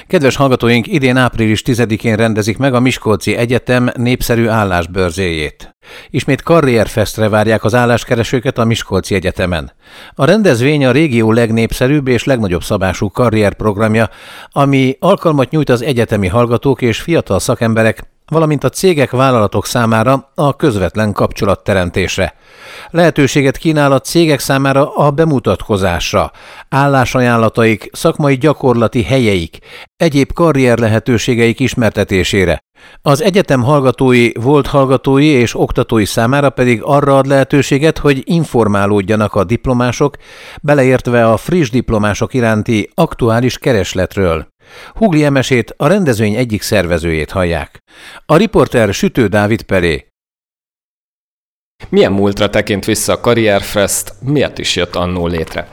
Kedves hallgatóink, idén április 10-én rendezik meg a Miskolci Egyetem népszerű állásbörzéjét. Ismét karrierfestre várják az álláskeresőket a Miskolci Egyetemen. A rendezvény a régió legnépszerűbb és legnagyobb szabású karrierprogramja, ami alkalmat nyújt az egyetemi hallgatók és fiatal szakemberek, valamint a cégek, vállalatok számára a közvetlen kapcsolatteremtésre. Lehetőséget kínál a cégek számára a bemutatkozásra, állásajánlataik, szakmai gyakorlati helyeik, egyéb karrier lehetőségeik ismertetésére. Az egyetem hallgatói, volt hallgatói és oktatói számára pedig arra ad lehetőséget, hogy informálódjanak a diplomások, beleértve a friss diplomások iránti aktuális keresletről. Hugli Emesét, a rendezvény egyik szervezőjét hallják. A riporter Sütő Dávid Peré. Milyen múltra tekint vissza a Karrierfest, miért is jött annó létre?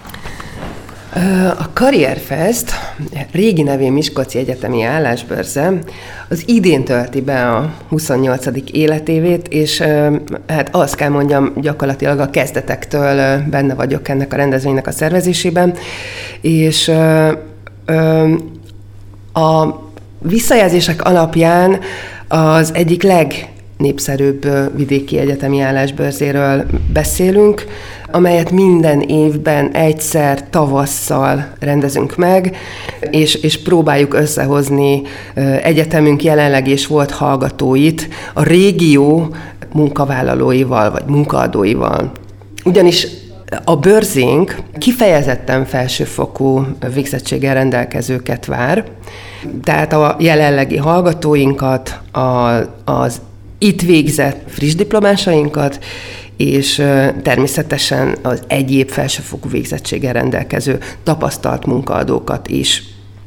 A Karrierfest, régi nevén Miskolci Egyetemi Állásbörze, az idén tölti be a 28. életévét, és hát azt kell mondjam, gyakorlatilag a kezdetektől benne vagyok ennek a rendezvénynek a szervezésében, és a visszajelzések alapján az egyik legnépszerűbb vidéki egyetemi állásbörzéről beszélünk, amelyet minden évben egyszer tavasszal rendezünk meg, és próbáljuk összehozni egyetemünk jelenleg és volt hallgatóit a régió munkavállalóival vagy munkaadóival. Ugyanis a bőrzénk kifejezetten felsőfokú végzettséggel rendelkezőket vár, tehát a jelenlegi hallgatóinkat, az itt végzett friss diplomásainkat, és természetesen az egyéb felsőfokú végzettséggel rendelkező tapasztalt munkaadókat is.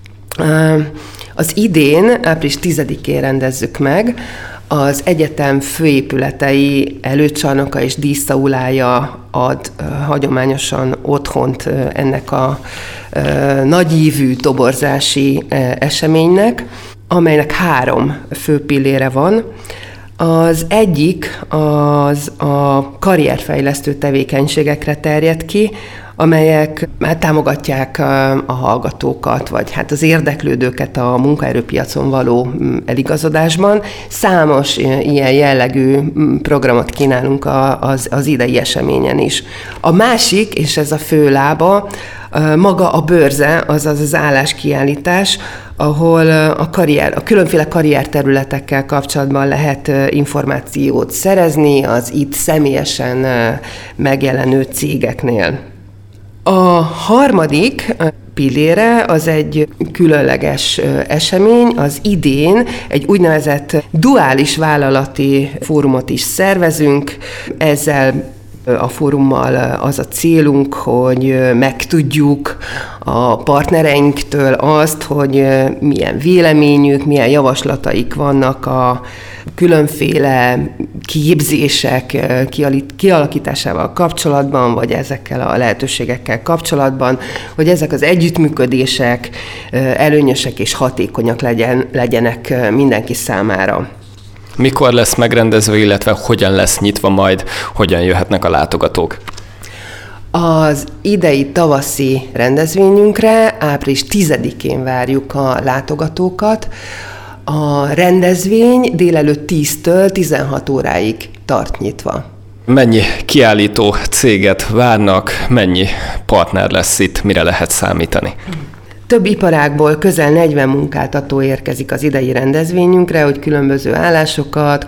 Az idén, április 10-én rendezzük meg, az egyetem főépületei előcsarnoka és díszaulája ad hagyományosan otthont ennek a nagyívű toborzási eseménynek, amelynek 3 fő pillére van. Az egyik az a karrierfejlesztő tevékenységekre terjed ki, amelyek támogatják a hallgatókat, vagy hát az érdeklődőket a munkaerőpiacon való eligazodásban. Számos ilyen jellegű programot kínálunk az idei eseményen is. A másik, és ez a fő lába, maga a bőrze, azaz az álláskiállítás, ahol a különféle karrierterületekkel kapcsolatban lehet információt szerezni az itt személyesen megjelenő cégeknél. A harmadik pillére az egy különleges esemény. Az idén egy úgynevezett duális vállalati fórumot is szervezünk. Ezzel a fórummal az a célunk, hogy megtudjuk a partnereinktől azt, hogy milyen véleményük, milyen javaslataik vannak a különféle képzések kialakításával kapcsolatban, vagy ezekkel a lehetőségekkel kapcsolatban, hogy ezek az együttműködések előnyösek és hatékonyak legyenek mindenki számára. Mikor lesz megrendezve, illetve hogyan lesz nyitva majd, hogyan jöhetnek a látogatók? Az idei tavaszi rendezvényünkre április 10-én várjuk a látogatókat. A rendezvény délelőtt 10-től 16 óráig tart nyitva. Mennyi kiállító céget várnak, mennyi partner lesz itt, mire lehet számítani? Több iparágból közel 40 munkáltató érkezik az idei rendezvényünkre, hogy különböző állásokat,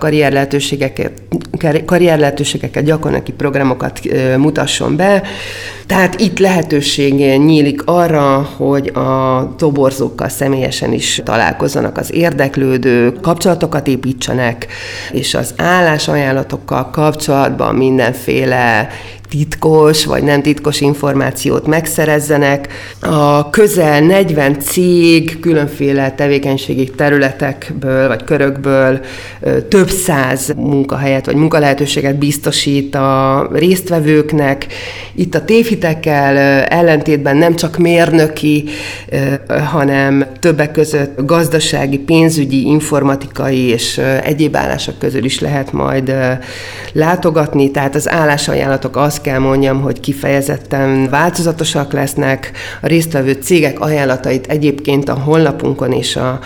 karrierlehetőségeket, gyakornoki programokat mutasson be. Tehát itt lehetőség nyílik arra, hogy a toborzókkal személyesen is találkozzanak az érdeklődők, kapcsolatokat építsenek, és az állásajánlatokkal kapcsolatban mindenféle titkos vagy nem titkos információt megszerezzenek. A közel 40 cég különféle tevékenységi területekből vagy körökből több száz munkahelyet vagy munkalehetőséget biztosít a résztvevőknek. Itt a tévhitekkel ellentétben nem csak mérnöki, hanem többek között gazdasági, pénzügyi, informatikai és egyéb állások közül is lehet majd látogatni. Tehát az állásajánlatok azt azt kell mondjam, hogy kifejezetten változatosak lesznek. A résztvevő cégek ajánlatait egyébként a honlapunkon és a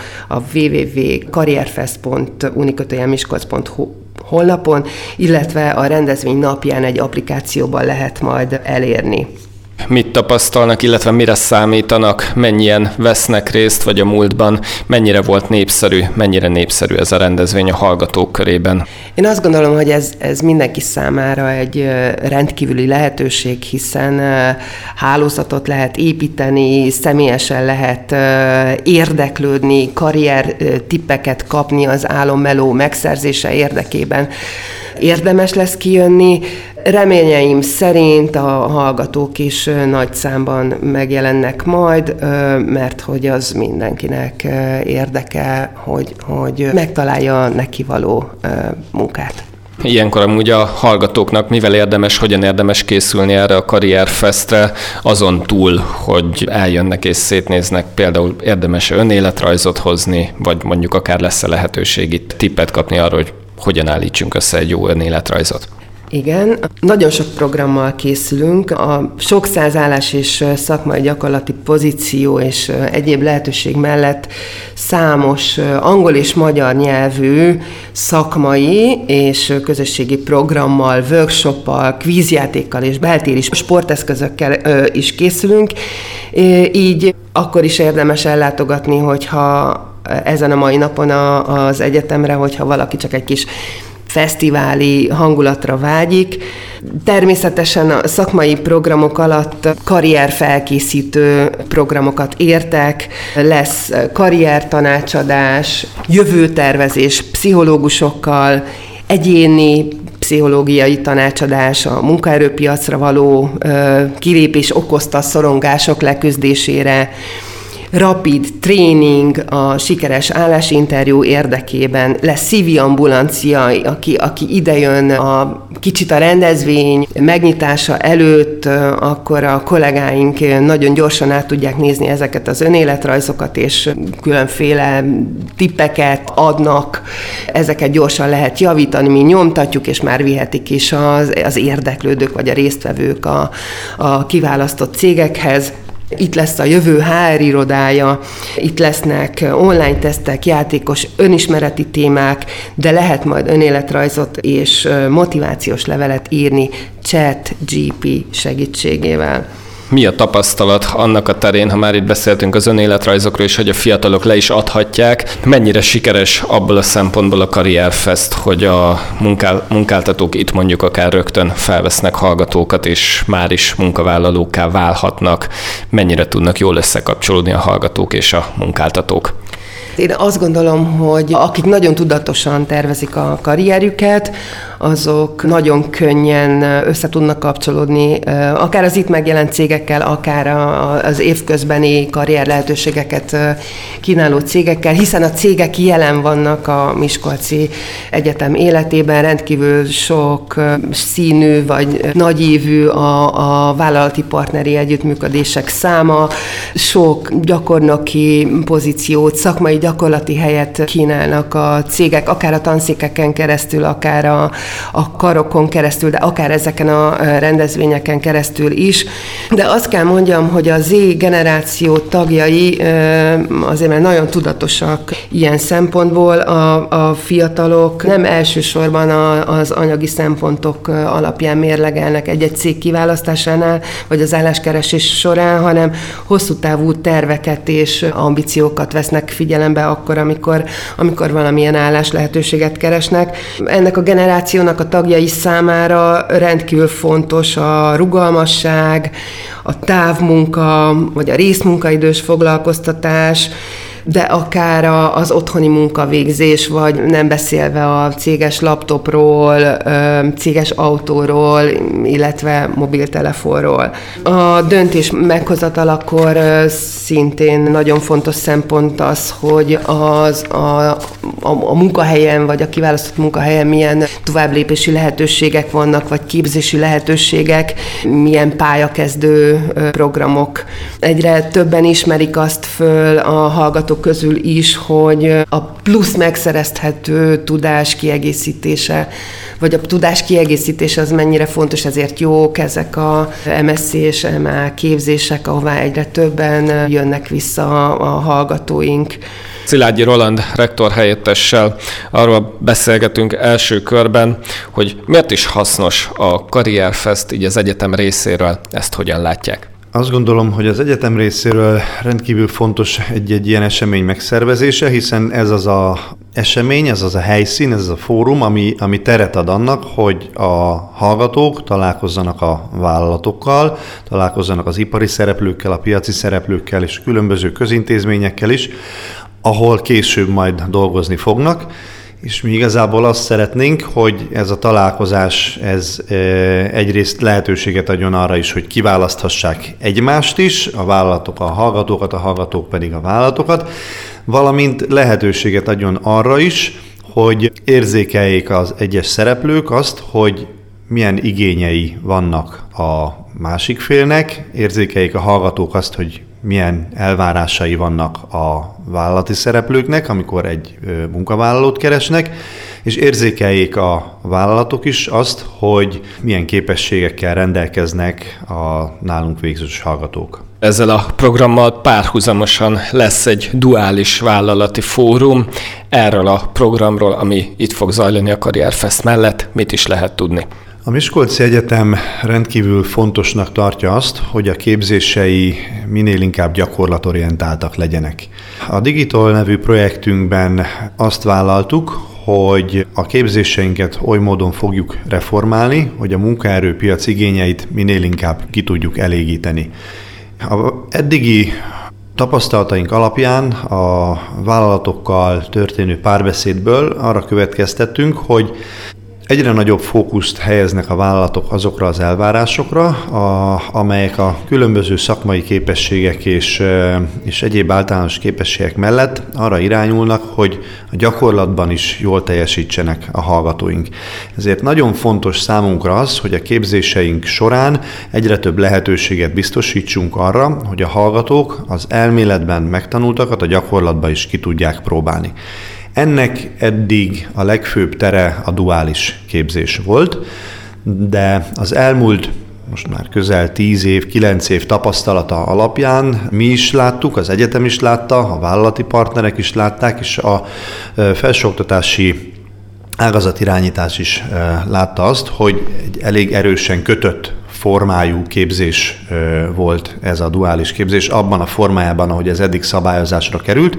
www.karrierfest.uni-miskolc.hu honlapon, illetve a rendezvény napján egy applikációban lehet majd elérni. Mit tapasztalnak, illetve mire számítanak, mennyien vesznek részt, vagy a múltban mennyire volt mennyire népszerű ez a rendezvény a hallgatók körében? Én azt gondolom, hogy ez mindenki számára egy rendkívüli lehetőség, hiszen hálózatot lehet építeni, személyesen lehet érdeklődni, karrier tippeket kapni az álommeló megszerzése érdekében. Érdemes lesz kijönni. Reményeim szerint a hallgatók is nagy számban megjelennek majd, mert hogy az mindenkinek érdeke, hogy megtalálja neki való munkát. Ilyenkor amúgy a hallgatóknak hogyan érdemes készülni erre a karrierfestre, azon túl, hogy eljönnek és szétnéznek, például érdemes önéletrajzot hozni, vagy mondjuk akár lesz-e lehetőség itt tippet kapni arra, hogy hogyan állítsunk össze egy jó önéletrajzot? Igen, nagyon sok programmal készülünk. A sok száz állás és szakmai gyakorlati pozíció és egyéb lehetőség mellett számos angol és magyar nyelvű szakmai és közösségi programmal, workshoppal, kvízjátékkal és beltéri sporteszközökkel is készülünk. Így akkor is érdemes ellátogatni, hogyha ezen a mai napon az egyetemre, hogyha valaki csak egy kis fesztiváli hangulatra vágyik. Természetesen a szakmai programok alatt karrierfelkészítő programokat értek, lesz karriertanácsadás, jövőtervezés pszichológusokkal, egyéni pszichológiai tanácsadás, a munkaerőpiacra való kilépés okozta szorongások leküzdésére, rapid tréning a sikeres állásinterjú érdekében, lesz CV ambulancia, aki idejön kicsit a rendezvény megnyitása előtt, akkor a kollégáink nagyon gyorsan át tudják nézni ezeket az önéletrajzokat, és különféle tippeket adnak, ezeket gyorsan lehet javítani, mi nyomtatjuk, és már vihetik is az érdeklődők vagy a résztvevők a kiválasztott cégekhez. Itt lesz a jövő HR irodája, itt lesznek online tesztek, játékos önismereti témák, de lehet majd önéletrajzot és motivációs levelet írni ChatGPT segítségével. Mi a tapasztalat annak a terén, ha már itt beszéltünk az önéletrajzokról, és hogy a fiatalok le is adhatják, mennyire sikeres abból a szempontból a karrierfest, hogy a munkáltatók itt mondjuk akár rögtön felvesznek hallgatókat, és már is munkavállalókká válhatnak, mennyire tudnak jól összekapcsolódni a hallgatók és a munkáltatók? Én azt gondolom, hogy akik nagyon tudatosan tervezik a karrierjüket, azok nagyon könnyen össze tudnak kapcsolódni, akár az itt megjelent cégekkel, akár az évközbeni karrier lehetőségeket kínáló cégekkel, hiszen a cégek jelen vannak a Miskolci Egyetem életében, rendkívül sok színű vagy nagyívű a vállalati partneri együttműködések száma, sok gyakornoki pozíciót, szakmai gyakorlati helyet kínálnak a cégek, akár a tanszékeken keresztül, akár a karokon keresztül, de akár ezeken a rendezvényeken keresztül is. De azt kell mondjam, hogy a Z generáció tagjai azért már nagyon tudatosak ilyen szempontból. A fiatalok nem elsősorban az anyagi szempontok alapján mérlegelnek egy-egy cég kiválasztásánál, vagy az álláskeresés során, hanem hosszú távú terveket és ambíciókat vesznek figyelembe akkor, amikor valamilyen állás lehetőséget keresnek. Ennek a generációnak a tagjai számára rendkívül fontos a rugalmasság, a távmunka, vagy a részmunkaidős foglalkoztatás, de akár az otthoni munkavégzés, vagy nem beszélve a céges laptopról, céges autóról, illetve mobiltelefonról. A döntés meghozatalakor szintén nagyon fontos szempont az, hogy a munkahelyen, vagy a kiválasztott munkahelyen milyen továbblépési lehetőségek vannak, vagy képzési lehetőségek, milyen pályakezdő programok. Egyre többen ismerik azt föl a hallgatók hallgatók közül is, hogy a plusz megszerezhető tudás kiegészítése, vagy a tudás kiegészítése az mennyire fontos, ezért jók ezek a MSC és MA képzések, ahová egyre többen jönnek vissza a hallgatóink. Szilágyi Roland rektor helyettessel arról beszélgetünk első körben, hogy miért is hasznos a Karrierfest így az egyetem részéről, ezt hogyan látják? Azt gondolom, hogy az egyetem részéről rendkívül fontos egy ilyen esemény megszervezése, hiszen ez az a esemény, ez az a helyszín, ez az a fórum, ami teret ad annak, hogy a hallgatók találkozzanak a vállalatokkal, találkozzanak az ipari szereplőkkel, a piaci szereplőkkel és különböző közintézményekkel is, ahol később majd dolgozni fognak, és mi igazából azt szeretnénk, hogy ez a találkozás egyrészt lehetőséget adjon arra is, hogy kiválaszthassák egymást is, a vállalatok a hallgatók pedig a vállalatokat, valamint lehetőséget adjon arra is, hogy érzékeljék az egyes szereplők azt, hogy milyen igényei vannak a másik félnek, érzékeljék a hallgatók azt, hogy milyen elvárásai vannak a vállalati szereplőknek, amikor egy munkavállalót keresnek, és érzékeljék a vállalatok is azt, hogy milyen képességekkel rendelkeznek a nálunk végzős hallgatók. Ezzel a programmal párhuzamosan lesz egy duális vállalati fórum. Erről a programról, ami itt fog zajlani a Karrierfest mellett, mit is lehet tudni? A Miskolci Egyetem rendkívül fontosnak tartja azt, hogy a képzései minél inkább gyakorlatorientáltak legyenek. A Digital nevű projektünkben azt vállaltuk, hogy a képzéseinket oly módon fogjuk reformálni, hogy a munkaerőpiac igényeit minél inkább ki tudjuk elégíteni. A eddigi tapasztalataink alapján a vállalatokkal történő párbeszédből arra következtettünk, hogy egyre nagyobb fókuszt helyeznek a vállalatok azokra az elvárásokra, amelyek a különböző szakmai képességek és egyéb általános képességek mellett arra irányulnak, hogy a gyakorlatban is jól teljesítsenek a hallgatóink. Ezért nagyon fontos számunkra az, hogy a képzéseink során egyre több lehetőséget biztosítsunk arra, hogy a hallgatók az elméletben megtanultakat a gyakorlatban is ki tudják próbálni. Ennek eddig a legfőbb tere a duális képzés volt, de az elmúlt most már közel 10 év, 9 év tapasztalata alapján mi is láttuk, az egyetem is látta, a vállalati partnerek is látták, és a felsőoktatási ágazatirányítás is látta azt, hogy egy elég erősen kötött formájú képzés volt ez a duális képzés, abban a formájában, ahogy ez eddig szabályozásra került,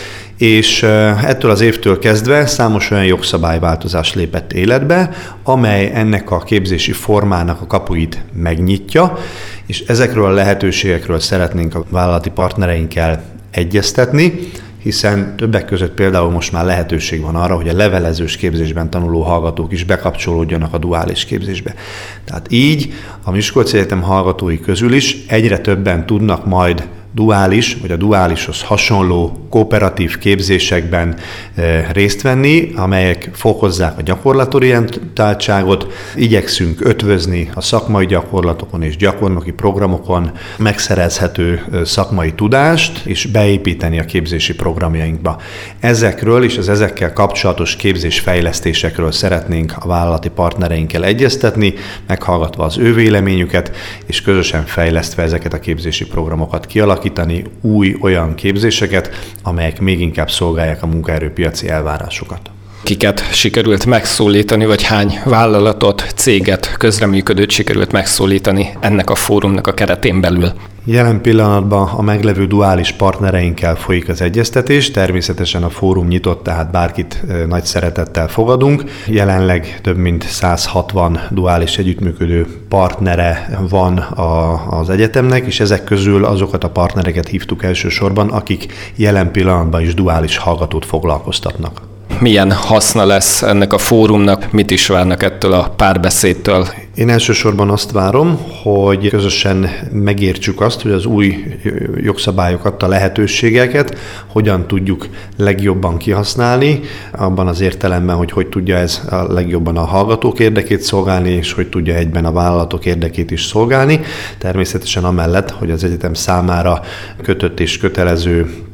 és ettől az évtől kezdve számos olyan jogszabályváltozás lépett életbe, amely ennek a képzési formának a kapuit megnyitja, és ezekről a lehetőségekről szeretnénk a vállalati partnereinkkel egyeztetni, hiszen többek között például most már lehetőség van arra, hogy a levelezős képzésben tanuló hallgatók is bekapcsolódjanak a duális képzésbe. Tehát így a Miskolci Egyetem hallgatói közül is egyre többen tudnak majd duális, vagy a duálishoz hasonló kooperatív képzésekben részt venni, amelyek fokozzák a gyakorlatorientáltságot. Igyekszünk ötvözni a szakmai gyakorlatokon és gyakornoki programokon megszerezhető szakmai tudást, és beépíteni a képzési programjainkba. Ezekről és az ezekkel kapcsolatos képzésfejlesztésekről szeretnénk a vállalati partnereinkkel egyeztetni, meghallgatva az ő véleményüket, és közösen fejlesztve ezeket a képzési programokat kialakítani, új olyan képzéseket, amelyek még inkább szolgálják a munkaerőpiaci elvárásokat. Kiket sikerült megszólítani, vagy hány vállalatot, céget, közreműködőt sikerült megszólítani ennek a fórumnak a keretén belül? Jelen pillanatban a meglevő duális partnereinkkel folyik az egyeztetés, természetesen a fórum nyitott, tehát bárkit nagy szeretettel fogadunk. Jelenleg több mint 160 duális együttműködő partnere van az egyetemnek, és ezek közül azokat a partnereket hívtuk elsősorban, akik jelen pillanatban is duális hallgatót foglalkoztatnak. Milyen haszna lesz ennek a fórumnak, mit is várnak ettől a párbeszédtől? Én elsősorban azt várom, hogy közösen megértsük azt, hogy az új jogszabályok adta lehetőségeket hogyan tudjuk legjobban kihasználni, abban az értelemben, hogy tudja ez a legjobban a hallgatók érdekét szolgálni, és hogy tudja egyben a vállalatok érdekét is szolgálni. Természetesen amellett, hogy az egyetem számára kötött és kötelező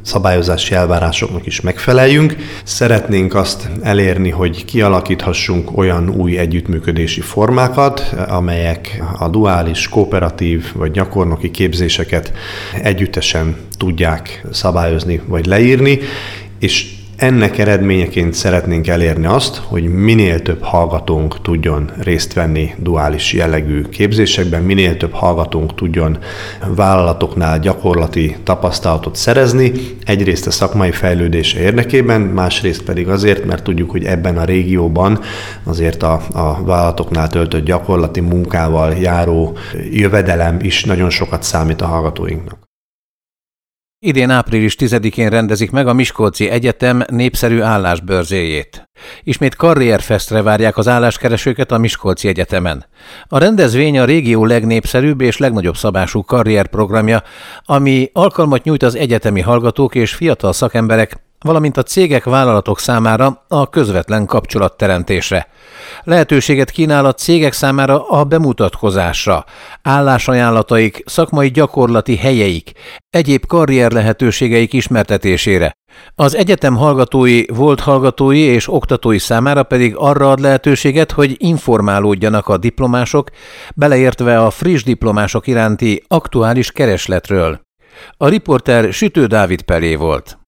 szabályozási elvárásoknak is megfeleljünk. Szeretnénk azt elérni, hogy kialakíthassunk olyan új együttműködési formákat, amelyek a duális, kooperatív vagy gyakornoki képzéseket együttesen tudják szabályozni vagy leírni, és ennek eredményeként szeretnénk elérni azt, hogy minél több hallgatónk tudjon részt venni duális jellegű képzésekben, minél több hallgatónk tudjon vállalatoknál gyakorlati tapasztalatot szerezni, egyrészt a szakmai fejlődése érdekében, másrészt pedig azért, mert tudjuk, hogy ebben a régióban azért a vállalatoknál töltött gyakorlati munkával járó jövedelem is nagyon sokat számít a hallgatóinknak. Idén április 10-én rendezik meg a Miskolci Egyetem népszerű állásbörzéjét. Ismét karrierfestre várják az álláskeresőket a Miskolci Egyetemen. A rendezvény a régió legnépszerűbb és legnagyobb szabású karrierprogramja, ami alkalmat nyújt az egyetemi hallgatók és fiatal szakemberek, valamint a cégek, vállalatok számára a közvetlen kapcsolatteremtésre. Lehetőséget kínál a cégek számára a bemutatkozásra, állásajánlataik, szakmai gyakorlati helyeik, egyéb karrier lehetőségeik ismertetésére. Az egyetem hallgatói, volt hallgatói és oktatói számára pedig arra ad lehetőséget, hogy informálódjanak a diplomások, beleértve a friss diplomások iránti aktuális keresletről. A riporter Sütő Dávid Pelé volt.